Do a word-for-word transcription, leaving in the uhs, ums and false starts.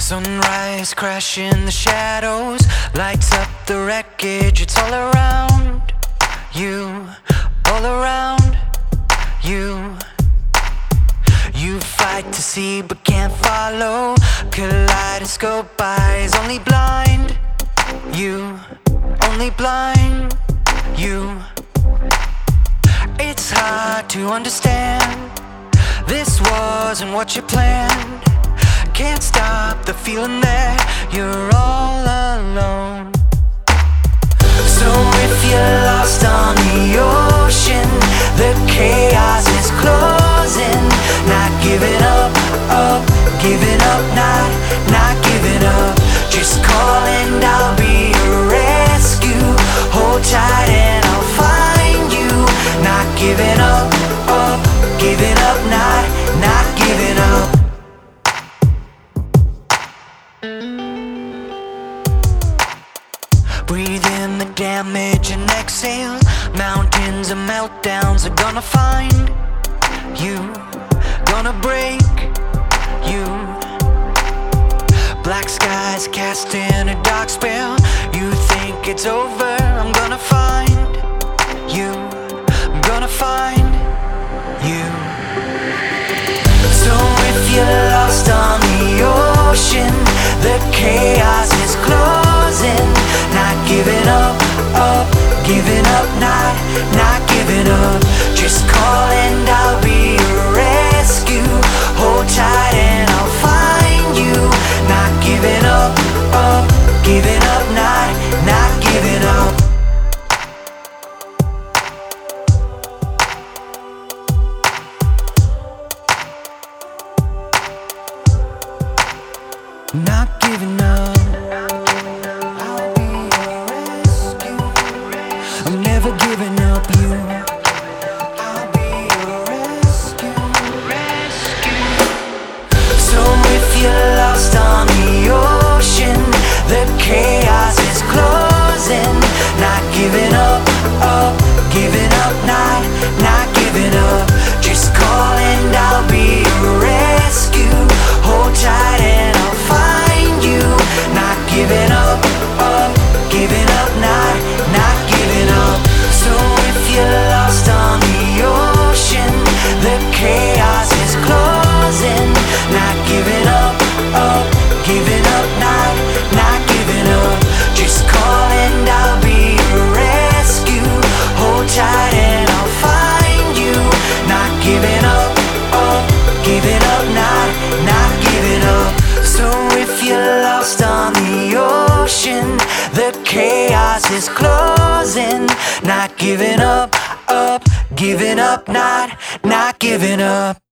Sunrise crashing the shadows, lights up the wreckage. It's all around you, all around you. You fight to see but can't follow. Kaleidoscope eyes, only blind you, only blind you. It's hard to understand, this wasn't what you planned. Can't stop the feeling that you're all alone. So if you're lost on the ocean, the chaos is closing. Not giving up, up, giving up, not, not giving up. Just call and I'll be your rescue. Hold tight and I'll find you. Not giving up, up, giving up, not, not giving up. Breathe in the damage and exhale. Mountains of meltdowns are gonna find you, gonna break you. Black skies casting a dark spell. You think it's over, I'm gonna find you, I'm gonna find you. So if you're lost on the ocean, the chaos is closing. Not giving up, up, giving up, not, not giving up. Just call and I'll be your rescue. Hold tight and I'll find you. Not giving up, up, giving up, not, not giving up. Not giving up. I'll be your rescue. I'm never giving up you. I'll be your rescue. Rescue. So if you're lost on the ocean, the chaos is closing. Not giving up, up, giving up, not, not giving up. Just call and I'll be your rescue. Hold tight and I'll find you. Not giving up, up, giving up, not, not giving up. So if you're lost on the ocean, the chaos is closing. Not giving up, up, giving up, not, not giving up. Just call and I'll be your rescue. Hold tight and I'll find you. Not giving up, up, giving up, not, not giving up. So if you're lost on the ocean, the chaos is closing. Not giving up, up, giving up, not, not giving up.